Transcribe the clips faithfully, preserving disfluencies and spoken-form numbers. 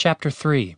Chapter three.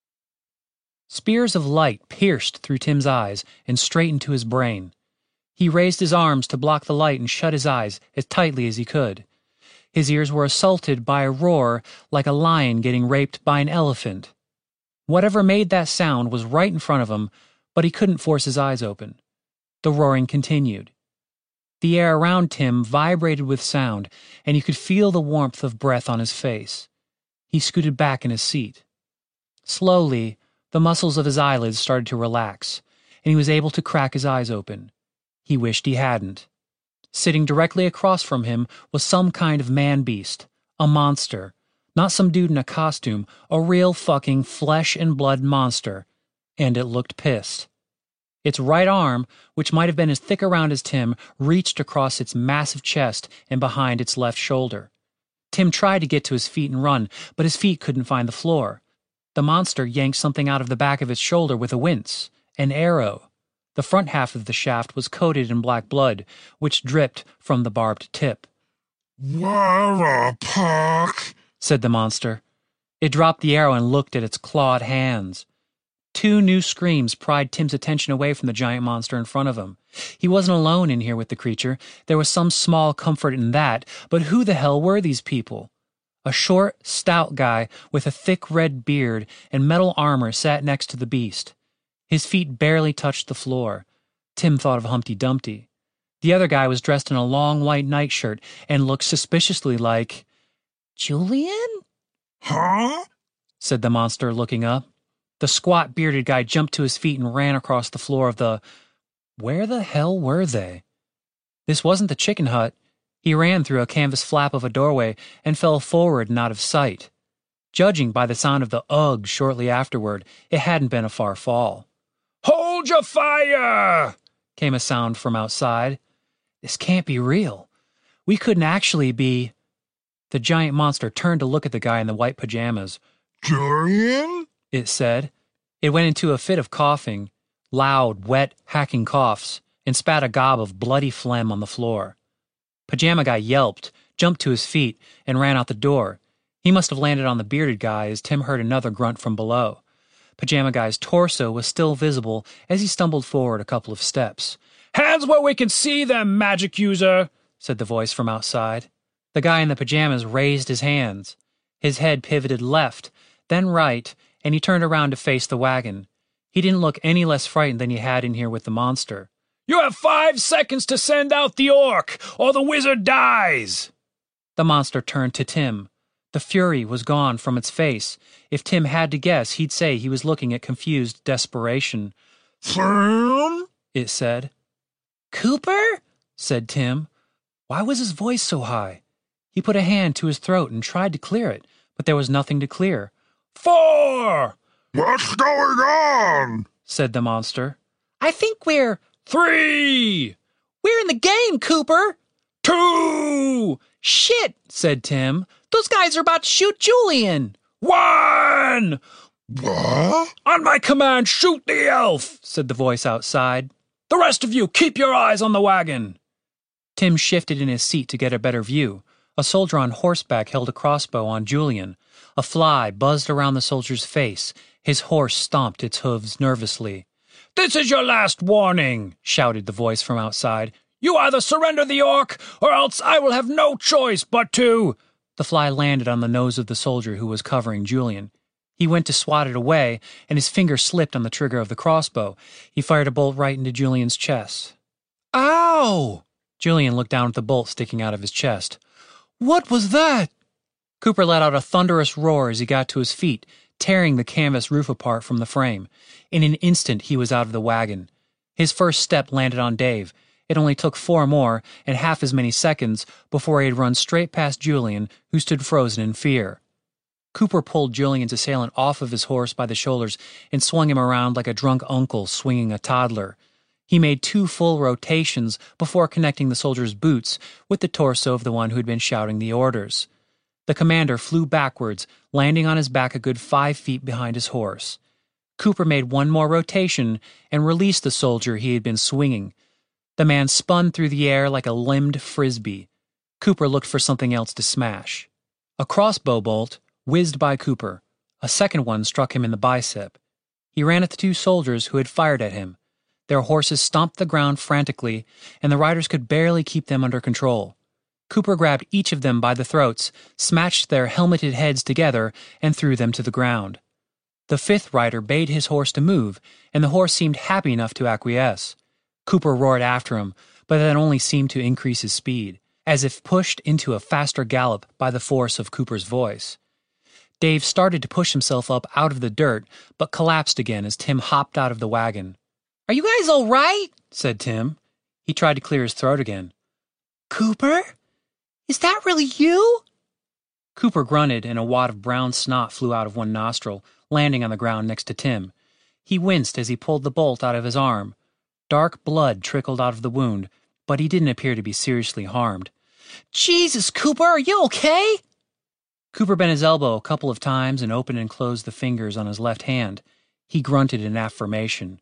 Spears of light pierced through Tim's eyes and straight into his brain. He raised his arms to block the light and shut his eyes as tightly as he could. His ears were assaulted by a roar like a lion getting raped by an elephant. Whatever made that sound was right in front of him, but he couldn't force his eyes open. The roaring continued. The air around Tim vibrated with sound, and you could feel the warmth of breath on his face. He scooted back in his seat. Slowly, the muscles of his eyelids started to relax, and he was able to crack his eyes open. He wished he hadn't. Sitting directly across from him was some kind of man-beast, a monster. Not some dude in a costume, a real fucking flesh-and-blood monster. And it looked pissed. Its right arm, which might have been as thick around as Tim, reached across its massive chest and behind its left shoulder. Tim tried to get to his feet and run, but his feet couldn't find the floor. The monster yanked something out of the back of its shoulder with a wince. An arrow. The front half of the shaft was coated in black blood, which dripped from the barbed tip. "What a puck," said the monster. It dropped the arrow and looked at its clawed hands. Two new screams pried Tim's attention away from the giant monster in front of him. He wasn't alone in here with the creature. There was some small comfort in that, but who the hell were these people? A short, stout guy with a thick red beard and metal armor sat next to the beast. His feet barely touched the floor. Tim thought of Humpty Dumpty. The other guy was dressed in a long white nightshirt and looked suspiciously like... "Julian?" "Huh?" said the monster, looking up. The squat, bearded guy jumped to his feet and ran across the floor of the... Where the hell were they? This wasn't the chicken hut. He ran through a canvas flap of a doorway and fell forward and out of sight. Judging by the sound of the ugh shortly afterward, it hadn't been a far fall. "Hold your fire!" came a sound from outside. This can't be real. We couldn't actually be... The giant monster turned to look at the guy in the white pajamas. "Julian?" it said. It went into a fit of coughing, loud, wet, hacking coughs, and spat a gob of bloody phlegm on the floor. Pajama Guy yelped, jumped to his feet, and ran out the door. He must have landed on the bearded guy as Tim heard another grunt from below. Pajama Guy's torso was still visible as he stumbled forward a couple of steps. "Hands where we can see them, magic user," said the voice from outside. The guy in the pajamas raised his hands. His head pivoted left, then right, and he turned around to face the wagon. He didn't look any less frightened than he had in here with the monster. "You have five seconds to send out the orc, or the wizard dies." The monster turned to Tim. The fury was gone from its face. If Tim had to guess, he'd say he was looking at confused desperation. "Sam?" it said. "Cooper?" said Tim. Why was his voice so high? He put a hand to his throat and tried to clear it, but there was nothing to clear. "Four!" "What's going on?" said the monster. "I think we're..." "Three!" "We're in the game, Cooper!" "Two!" "Shit!" said Tim. "Those guys are about to shoot Julian!" "One!" "What?" "On my command, shoot the elf!" said the voice outside. "The rest of you, keep your eyes on the wagon." Tim shifted in his seat to get a better view. A soldier on horseback held a crossbow on Julian. A fly buzzed around the soldier's face. His horse stomped its hooves nervously. "This is your last warning," shouted the voice from outside. "You either surrender the orc, or else I will have no choice but to—" The fly landed on the nose of the soldier who was covering Julian. He went to swat it away, and his finger slipped on the trigger of the crossbow. He fired a bolt right into Julian's chest. "Ow!" Julian looked down at the bolt sticking out of his chest. "What was that?" Cooper let out a thunderous roar as he got to his feet, tearing the canvas roof apart from the frame. In an instant, he was out of the wagon. His first step landed on Dave. It only took four more, and half as many seconds, before he had run straight past Julian, who stood frozen in fear. Cooper pulled Julian's assailant off of his horse by the shoulders and swung him around like a drunk uncle swinging a toddler. He made two full rotations before connecting the soldier's boots with the torso of the one who had been shouting the orders. The commander flew backwards, landing on his back a good five feet behind his horse. Cooper made one more rotation and released the soldier he had been swinging. The man spun through the air like a limbed frisbee. Cooper looked for something else to smash. A crossbow bolt whizzed by Cooper. A second one struck him in the bicep. He ran at the two soldiers who had fired at him. Their horses stomped the ground frantically, and the riders could barely keep them under control. Cooper grabbed each of them by the throats, smashed their helmeted heads together, and threw them to the ground. The fifth rider bade his horse to move, and the horse seemed happy enough to acquiesce. Cooper roared after him, but that only seemed to increase his speed, as if pushed into a faster gallop by the force of Cooper's voice. Dave started to push himself up out of the dirt, but collapsed again as Tim hopped out of the wagon. "Are you guys all right?" said Tim. He tried to clear his throat again. "Cooper? Is that really you?" Cooper grunted, and a wad of brown snot flew out of one nostril, landing on the ground next to Tim. He winced as he pulled the bolt out of his arm. Dark blood trickled out of the wound, but he didn't appear to be seriously harmed. "Jesus, Cooper, are you okay?" Cooper bent his elbow a couple of times and opened and closed the fingers on his left hand. He grunted in affirmation.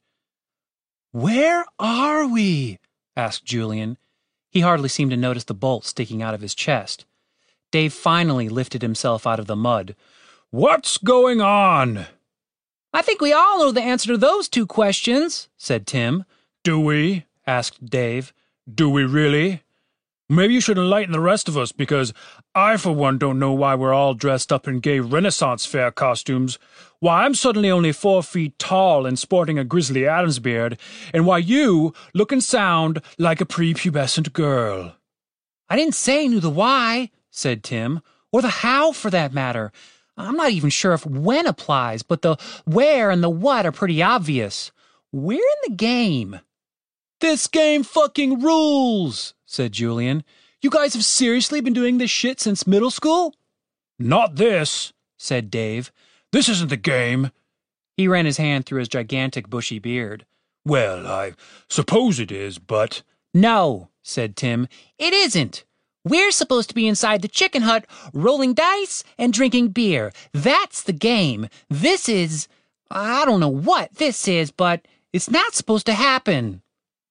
"Where are we?" asked Julian. He hardly seemed to notice the bolt sticking out of his chest. Dave finally lifted himself out of the mud. "What's going on?" "I think we all know the answer to those two questions," said Tim. "Do we?" asked Dave. "Do we really? Maybe you should enlighten the rest of us, because I, for one, don't know why we're all dressed up in gay Renaissance fair costumes, why I'm suddenly only four feet tall and sporting a Grizzly Adams beard, and why you look and sound like a prepubescent girl." "I didn't say I knew the why," said Tim, "or the how, for that matter. I'm not even sure if when applies, but the where and the what are pretty obvious. We're in the game." "This game fucking rules," said Julian. "You guys have seriously been doing this shit since middle school?" "Not this," said Dave. "This isn't the game." He ran his hand through his gigantic bushy beard. "Well, I suppose it is, but—" "No," said Tim, "it isn't. We're supposed to be inside the chicken hut, rolling dice and drinking beer. That's the game. This is... I don't know what this is, but it's not supposed to happen."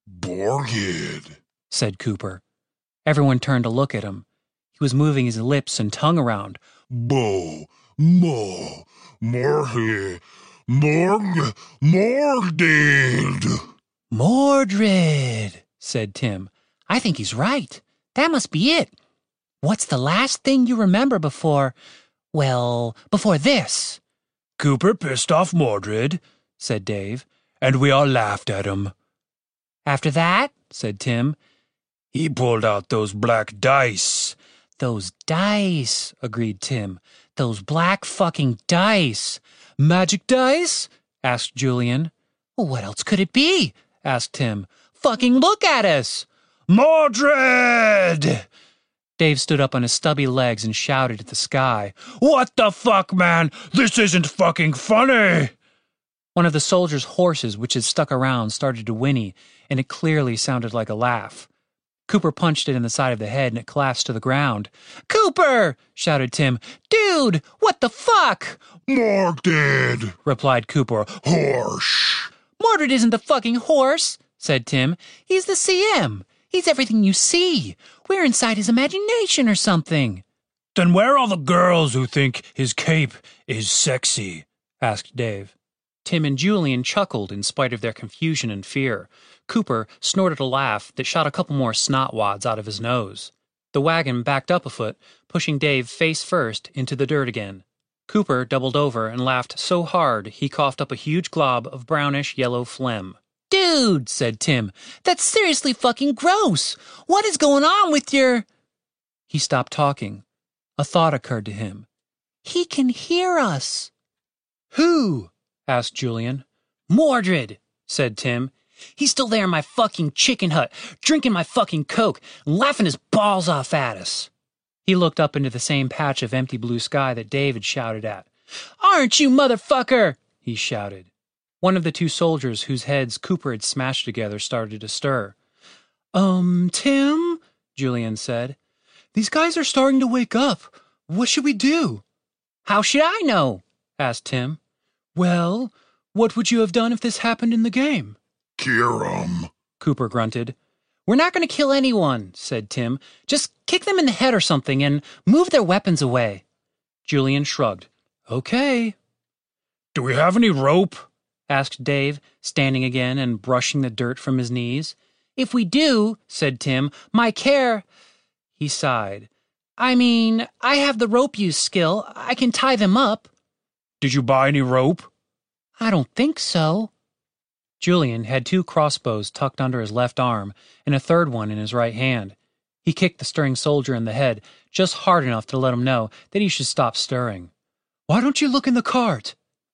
"Borgid," said Cooper. Everyone turned to look at him. He was moving his lips and tongue around. "Bo, mo, morhi, morg, mordid." "Mordred," said Tim. "I think he's right. That must be it. What's the last thing you remember before, well, before this?" "Cooper pissed off Mordred," said Dave, "and we all laughed at him." "After that," said Tim, "he pulled out those black dice." "Those dice," agreed Tim. "Those black fucking dice." "Magic dice?" asked Julian. "Well, what else could it be?" asked Tim. "Fucking look at us!" "Mordred!" Dave stood up on his stubby legs and shouted at the sky. "What the fuck, man? This isn't fucking funny!" One of the soldiers' horses, which had stuck around, started to whinny, and it clearly sounded like a laugh. Cooper punched it in the side of the head, and it collapsed to the ground. "Cooper!" shouted Tim. "Dude, what the fuck?" "Mordid," replied Cooper. "Horse." "Mordred isn't the fucking horse," said Tim. "He's the C M. He's everything you see. We're inside his imagination or something." "Then where are the girls who think his cape is sexy?" asked Dave. Tim and Julian chuckled in spite of their confusion and fear. Cooper snorted a laugh that shot a couple more snot wads out of his nose. The wagon backed up a foot, pushing Dave face first into the dirt again. Cooper doubled over and laughed so hard he coughed up a huge glob of brownish yellow phlegm. "Dude," said Tim, "that's seriously fucking gross. What is going on with your—" He stopped talking. A thought occurred to him. "He can hear us." "Who?" asked Julian. "Mordred," said Tim. "He's still there in my fucking chicken hut, drinking my fucking Coke, and laughing his balls off at us." He looked up into the same patch of empty blue sky that Dave had shouted at. "Aren't you, motherfucker?" he shouted. One of the two soldiers whose heads Cooper had smashed together started to stir. Um, Tim, Julian said. "These guys are starting to wake up. What should we do?" "How should I know?" asked Tim. "Well, what would you have done if this happened in the game?" "Kill 'em," Cooper grunted. "We're not going to kill anyone," said Tim. "Just kick them in the head or something and move their weapons away." Julian shrugged. "Okay." Do we have any rope? asked Dave, standing again and brushing the dirt from his knees. If we do, said Tim, my care... He sighed. I mean, I have the rope use skill. I can tie them up. Did you buy any rope? I don't think so. Julian had two crossbows tucked under his left arm and a third one in his right hand. He kicked the stirring soldier in the head just hard enough to let him know that he should stop stirring. Why don't you look in the cart?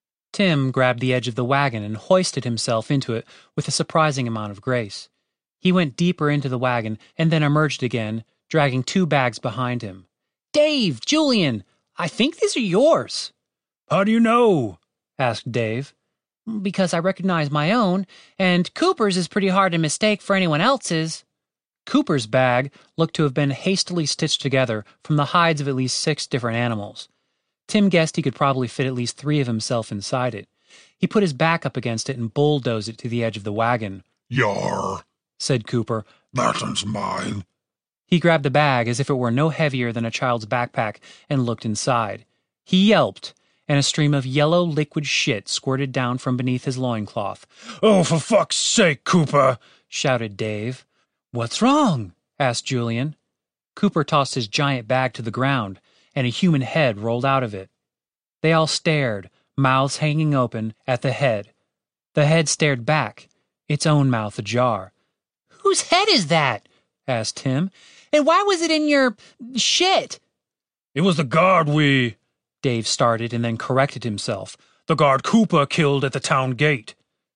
Tim grabbed the edge of the wagon and hoisted himself into it with a surprising amount of grace. He went deeper into the wagon and then emerged again, dragging two bags behind him. Dave, Julian, I think these are yours. How do you know? Asked Dave. Because I recognize my own, and Cooper's is pretty hard to mistake for anyone else's. Cooper's bag looked to have been hastily stitched together from the hides of at least six different animals. Tim guessed he could probably fit at least three of himself inside it. He put his back up against it and bulldozed it to the edge of the wagon. Yar, said Cooper. that one's mine. He grabbed the bag as if it were no heavier than a child's backpack and looked inside. He yelped, and a stream of yellow liquid shit squirted down from beneath his loincloth. Oh, for fuck's sake, Cooper! Shouted Dave. What's wrong? Asked Julian. Cooper tossed his giant bag to the ground, and a human head rolled out of it. They all stared, mouths hanging open, at the head. The head stared back, its own mouth ajar. Whose head is that? Asked Tim. And why was it in your... shit? It was the guard we... Dave started and then corrected himself. The guard Cooper killed at the town gate.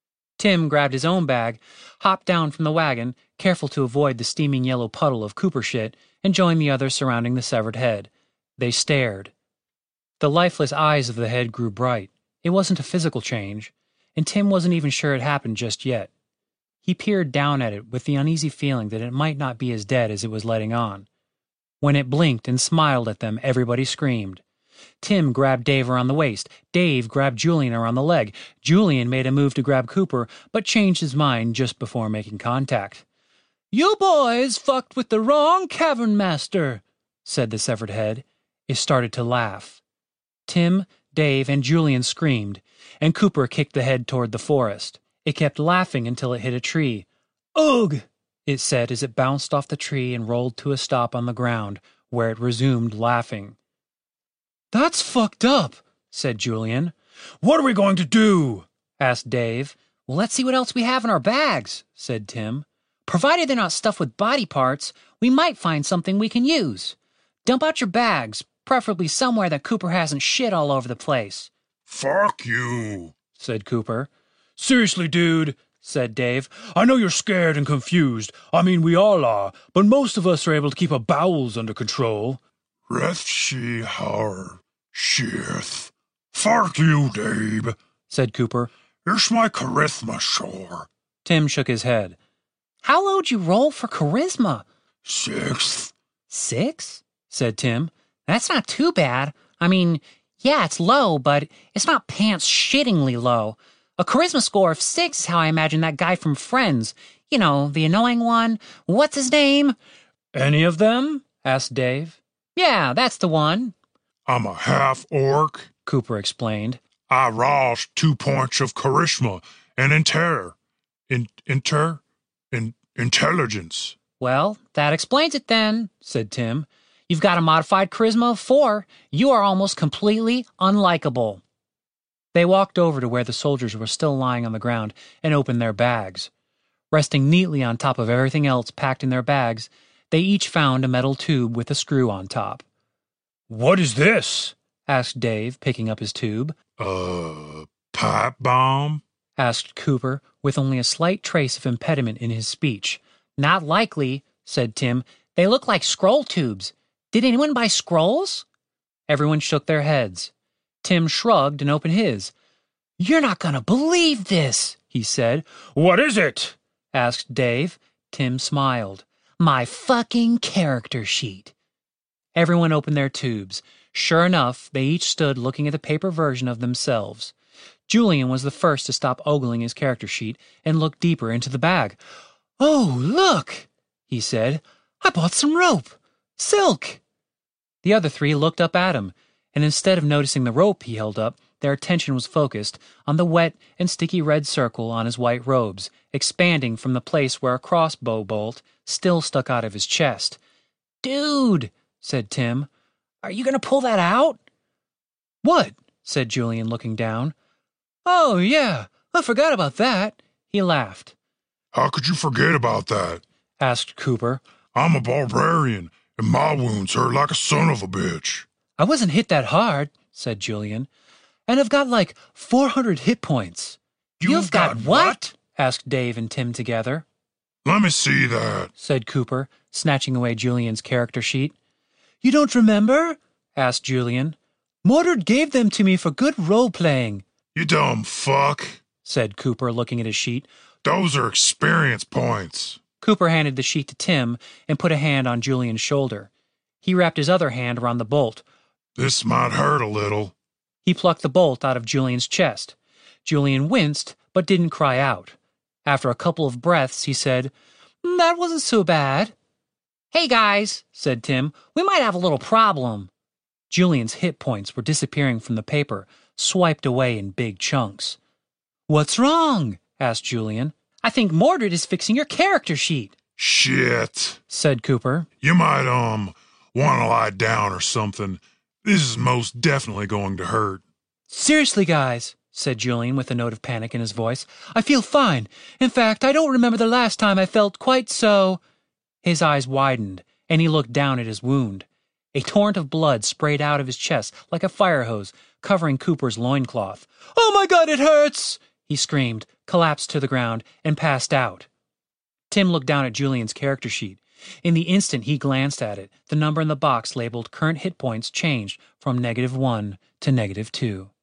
Tim grabbed his own bag, hopped down from the wagon, careful to avoid the steaming yellow puddle of Cooper shit, and joined the others surrounding the severed head. They stared. The lifeless eyes of the head grew bright. It wasn't a physical change, and Tim wasn't even sure it happened just yet. He peered down at it with the uneasy feeling that it might not be as dead as it was letting on. When it blinked and smiled at them, everybody screamed. Tim grabbed Dave around the waist. Dave grabbed Julian around the leg. Julian made a move to grab Cooper, but changed his mind just before making contact. You boys fucked with the wrong cavern master, said the severed head. It started to laugh. Tim, Dave, and Julian screamed, and Cooper kicked the head toward the forest. It kept laughing until it hit a tree. Ugh, it said as it bounced off the tree and rolled to a stop on the ground, where it resumed laughing. That's fucked up, said Julian. What are we going to do? Asked Dave. Well, let's see what else we have in our bags, said Tim. Provided they're not stuffed with body parts, we might find something we can use. Dump out your bags, preferably somewhere that Cooper hasn't shit all over the place. Fuck you, said Cooper. Seriously, dude, said Dave. I know you're scared and confused. I mean, we all are, but most of us are able to keep our bowels under control. Reth she har shith. Fuck you, Dave, said Cooper. Here's my charisma sure. Tim shook his head. How low'd you roll for charisma? Sixth. Six? Said Tim. That's not too bad. I mean, yeah, it's low, but it's not pants shittingly low. A charisma score of six is how I imagine that guy from Friends. You know, the annoying one. What's his name? Any of them? Asked Dave. Yeah, that's the one. I'm a half-orc, Cooper explained. I roused two points of charisma and inter... In, inter... In, intelligence. Well, that explains it then, said Tim. You've got a modified charisma of four. You are almost completely unlikable. They walked over to where the soldiers were still lying on the ground and opened their bags. Resting neatly on top of everything else packed in their bags, they each found a metal tube with a screw on top. What is this? Asked Dave, picking up his tube. Uh, pipe bomb? Asked Cooper, with only a slight trace of impediment in his speech. Not likely, said Tim. They look like scroll tubes. Did anyone buy scrolls? Everyone shook their heads. Tim shrugged and opened his. You're not going to believe this, he said. What is it? Asked Dave. Tim smiled. My fucking character sheet. Everyone opened their tubes. Sure enough, they each stood looking at the paper version of themselves. Julian was the first to stop ogling his character sheet and look deeper into the bag. Oh, look, he said. I bought some rope. Silk. The other three looked up at him, and instead of noticing the rope he held up, their attention was focused on the wet and sticky red circle on his white robes, expanding from the place where a crossbow bolt still stuck out of his chest. "Dude," said Tim, "are you going to pull that out?" "What?" said Julian, looking down. "Oh, yeah, I forgot about that." He laughed. How could you forget about that? Asked Cooper. I'm a barbarian, and my wounds hurt like a son of a bitch. "I wasn't hit that hard," said Julian, "and I've got like four hundred hit points." You've, You've got, got what? what? Asked Dave and Tim together. Let me see that, said Cooper, snatching away Julian's character sheet. "You don't remember?" asked Julian. "Mordred gave them to me for good role-playing," you dumb fuck. said Cooper, looking at his sheet. Those are experience points. Cooper handed the sheet to Tim and put a hand on Julian's shoulder. He wrapped his other hand around the bolt. This might hurt a little. He plucked the bolt out of Julian's chest. Julian winced, but didn't cry out. After a couple of breaths, he said, "That wasn't so bad." "Hey, guys," said Tim, "we might have a little problem." Julian's hit points were disappearing from the paper, swiped away in big chunks. "What's wrong?" asked Julian. "I think Mordred is fixing your character sheet," Shit, said Cooper. You might, um, want to lie down or something. This is most definitely going to hurt. "Seriously, guys," said Julian with a note of panic in his voice, "I feel fine. In fact, I don't remember the last time I felt quite so—" His eyes widened, and he looked down at his wound. A torrent of blood sprayed out of his chest like a fire hose, covering Cooper's loincloth. "Oh my God, it hurts!" he screamed, collapsed to the ground, and passed out. Tim looked down at Julian's character sheet. In the instant he glanced at it, the number in the box labeled current hit points changed from negative one to negative two.